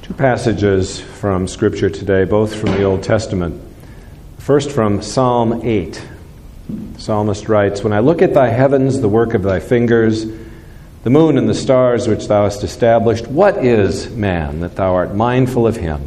Two passages from Scripture today, both from the Old Testament. First from Psalm 8. The psalmist writes, "When I look at thy heavens, the work of thy fingers, the moon and the stars which thou hast established, what is man that thou art mindful of him?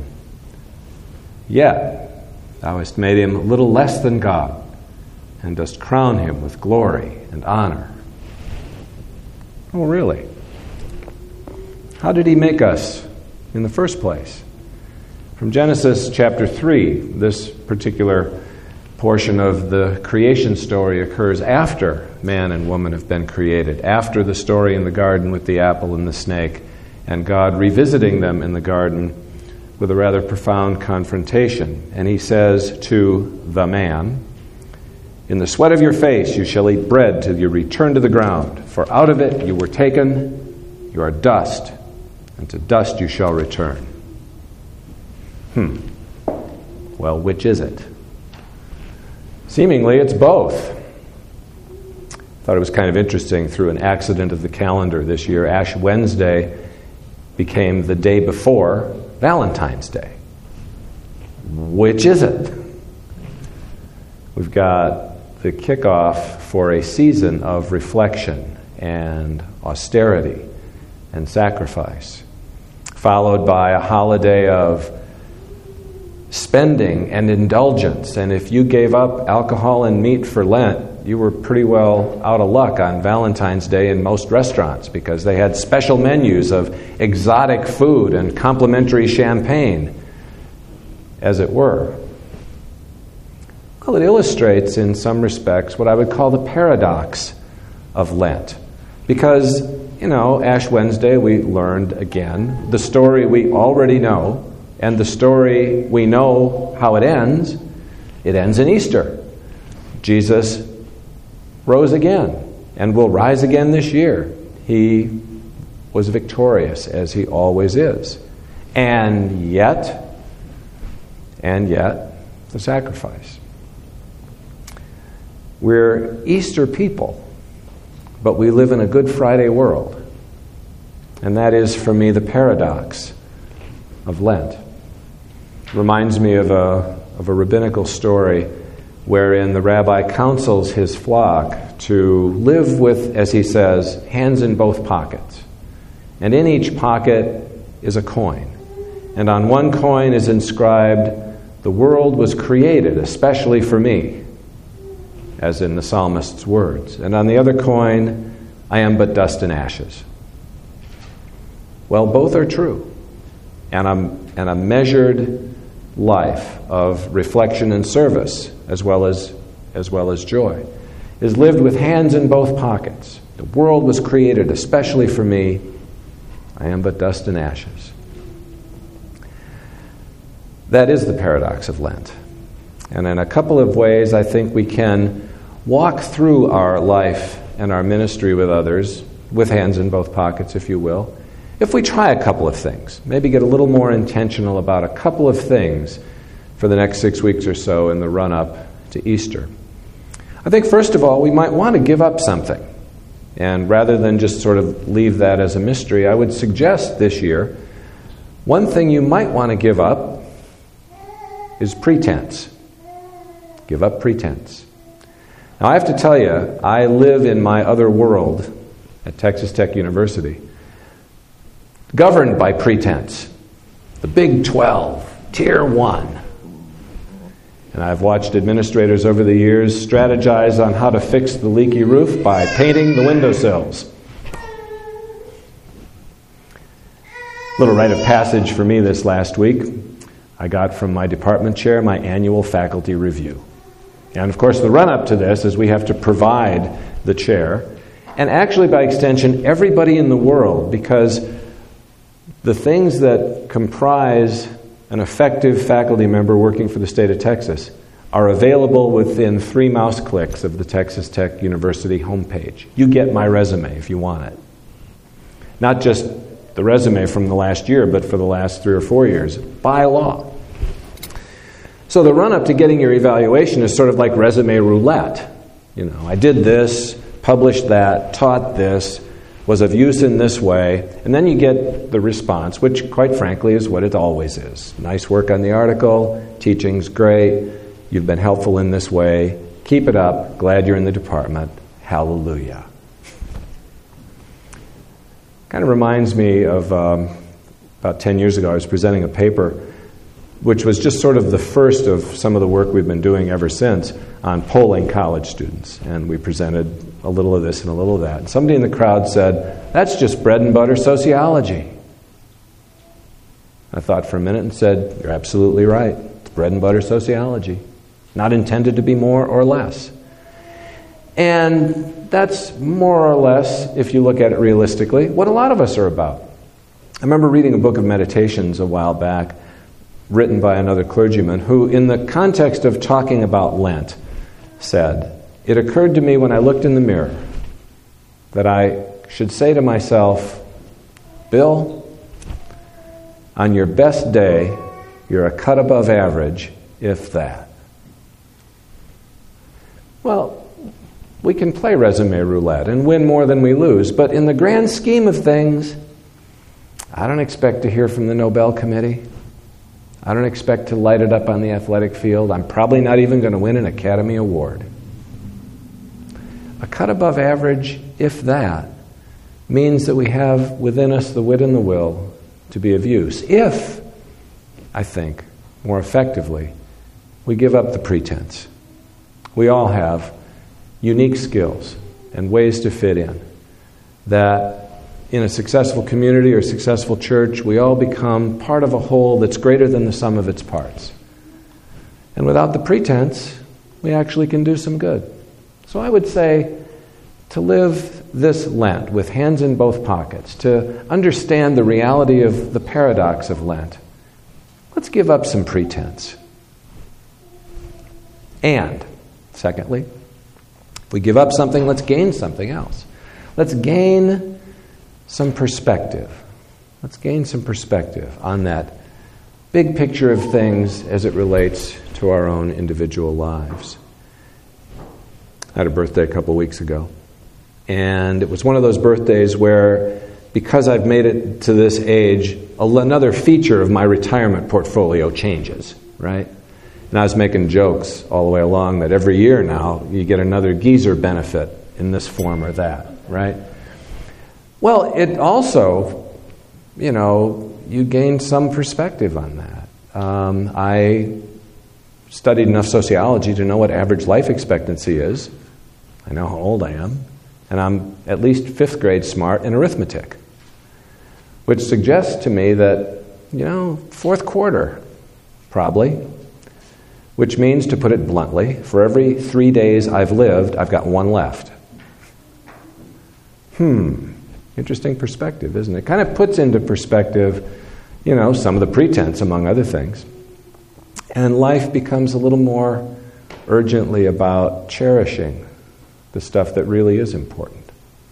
Yet thou hast made him a little less than God, and dost crown him with glory and honor." Oh, really? How did he make us in the first place? From Genesis chapter 3, this particular portion of the creation story occurs after man and woman have been created, after the story in the garden with the apple and the snake, and God revisiting them in the garden with a rather profound confrontation. And he says to the man, "In the sweat of your face you shall eat bread till you return to the ground, for out of it you were taken, you are dust, and to dust you shall return." Well, which is it? Seemingly it's both. I thought it was kind of interesting, through an accident of the calendar this year, Ash Wednesday became the day before Valentine's Day. Which is it? We've got the kickoff for a season of reflection and austerity and sacrifice, followed by a holiday of spending and indulgence. And if you gave up alcohol and meat for Lent, you were pretty well out of luck on Valentine's Day in most restaurants, because they had special menus of exotic food and complimentary champagne, as it were. Well, it illustrates in some respects what I would call the paradox of Lent. Because, Ash Wednesday, we learned again the story we already know, and the story we know how it ends in Easter. Jesus rose again and will rise again this year. He was victorious, as he always is. And yet, the sacrifice. We're Easter people, but we live in a Good Friday world. And that is, for me, the paradox of Lent. It reminds me of a rabbinical story wherein the rabbi counsels his flock to live with, as he says, hands in both pockets. And in each pocket is a coin. And on one coin is inscribed, "The world was created especially for me," as in the psalmist's words. And on the other coin, "I am but dust and ashes." Well, both are true. And a measured life of reflection and service, as well as joy, is lived with hands in both pockets. The world was created especially for me. I am but dust and ashes. That is the paradox of Lent. And in a couple of ways, I think we can walk through our life and our ministry with others with hands in both pockets, if you will, if we try a couple of things, maybe get a little more intentional about a couple of things for the next 6 weeks or so in the run-up to Easter. I think, first of all, we might want to give up something. And rather than just sort of leave that as a mystery, I would suggest this year, one thing you might want to give up is pretense. Give up pretense. Now, I have to tell you, I live in my other world at Texas Tech University, governed by pretense. The Big 12, Tier 1. And I've watched administrators over the years strategize on how to fix the leaky roof by painting the windowsills. Little rite of passage for me this last week. I got from my department chair my annual faculty review. And of course, the run-up to this is we have to provide the chair, and actually by extension, everybody in the world, because the things that comprise an effective faculty member working for the state of Texas are available within 3 mouse clicks of the Texas Tech University homepage. You get my resume if you want it. Not just the resume from the last year, but for the last 3 or 4 years, by law. So the run-up to getting your evaluation is sort of like resume roulette. I did this, published that, taught this, was of use in this way, and then you get the response, which quite frankly is what it always is. Nice work on the article, teaching's great, you've been helpful in this way, keep it up, glad you're in the department, hallelujah. Kind of reminds me of about 10 years ago, I was presenting a paper which was just sort of the first of some of the work we've been doing ever since on polling college students. And we presented a little of this and a little of that. And somebody in the crowd said, "That's just bread and butter sociology." I thought for a minute and said, "You're absolutely right. It's bread and butter sociology. Not intended to be more or less." And that's more or less, if you look at it realistically, what a lot of us are about. I remember reading a book of meditations a while back, written by another clergyman, who, in the context of talking about Lent, said, "It occurred to me when I looked in the mirror that I should say to myself, Bill, on your best day, you're a cut above average, if that." Well, we can play resume roulette and win more than we lose, but in the grand scheme of things, I don't expect to hear from the Nobel Committee. I don't expect to light it up on the athletic field. I'm probably not even going to win an Academy Award. A cut above average, if that, means that we have within us the wit and the will to be of use. If, I think, more effectively, we give up the pretense. We all have unique skills and ways to fit in that in a successful community or successful church, we all become part of a whole that's greater than the sum of its parts. And without the pretense, we actually can do some good. So I would say to live this Lent with hands in both pockets, to understand the reality of the paradox of Lent, let's give up some pretense. And, secondly, if we give up something, let's gain something else. Let's gain some perspective. Let's gain some perspective on that big picture of things as it relates to our own individual lives. I had a birthday a couple weeks ago, and it was one of those birthdays where, because I've made it to this age, another feature of my retirement portfolio changes, right? And I was making jokes all the way along that every year now you get another geezer benefit in this form or that, right? Well, it also, you gain some perspective on that. I studied enough sociology to know what average life expectancy is. I know how old I am. And I'm at least 5th grade smart in arithmetic, which suggests to me that, 4th quarter, probably, which means, to put it bluntly, for every 3 days I've lived, I've got 1 left. Interesting perspective, isn't it? Kind of puts into perspective, some of the pretense, among other things. And life becomes a little more urgently about cherishing the stuff that really is important.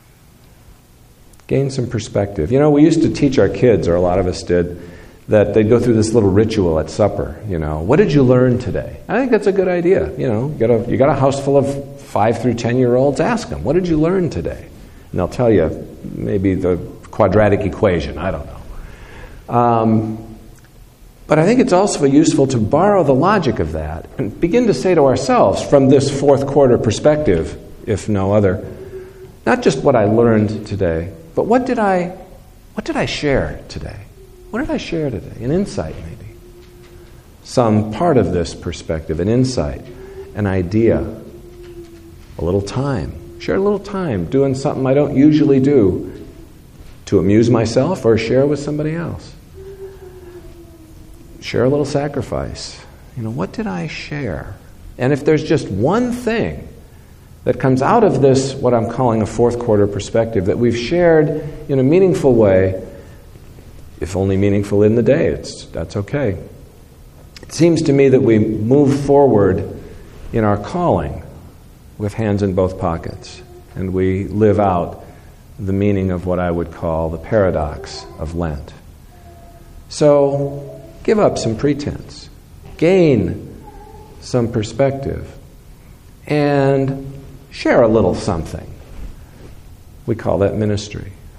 Gain some perspective. We used to teach our kids, or a lot of us did, that they'd go through this little ritual at supper. What did you learn today? I think that's a good idea. You got a house full of 5 through 10-year-olds. Ask them, what did you learn today? And they'll tell you maybe the quadratic equation. I don't know. But I think it's also useful to borrow the logic of that and begin to say to ourselves, from this 4th quarter perspective, if no other, not just what I learned today, but what did I share today? What did I share today? An insight, maybe. Some part of this perspective, an insight, an idea, a little time. Share a little time doing something I don't usually do to amuse myself or share with somebody else. Share a little sacrifice. What did I share? And if there's just one thing that comes out of this, what I'm calling a 4th quarter perspective, that we've shared in a meaningful way, if only meaningful in the day, that's okay. It seems to me that we move forward in our calling with hands in both pockets, and we live out the meaning of what I would call the paradox of Lent. So, give up some pretense, gain some perspective, and share a little something. We call that ministry.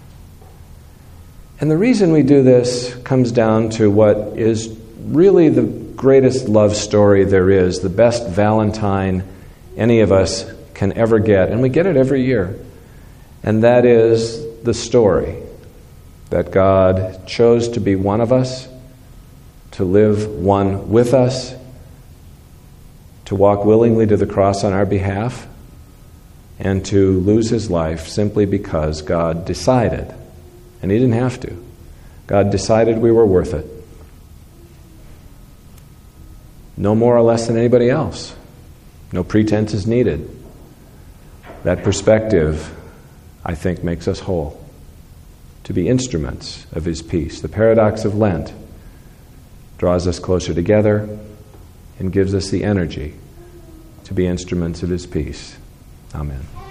And the reason we do this comes down to what is really the greatest love story there is, the best Valentine any of us can ever get, and we get it every year. And that is the story that God chose to be one of us, to live one with us, to walk willingly to the cross on our behalf, and to lose his life simply because God decided. And he didn't have to. God decided we were worth it. No more or less than anybody else. No pretense is needed. That perspective, I think, makes us whole. To be instruments of his peace. The paradox of Lent draws us closer together and gives us the energy to be instruments of his peace. Amen.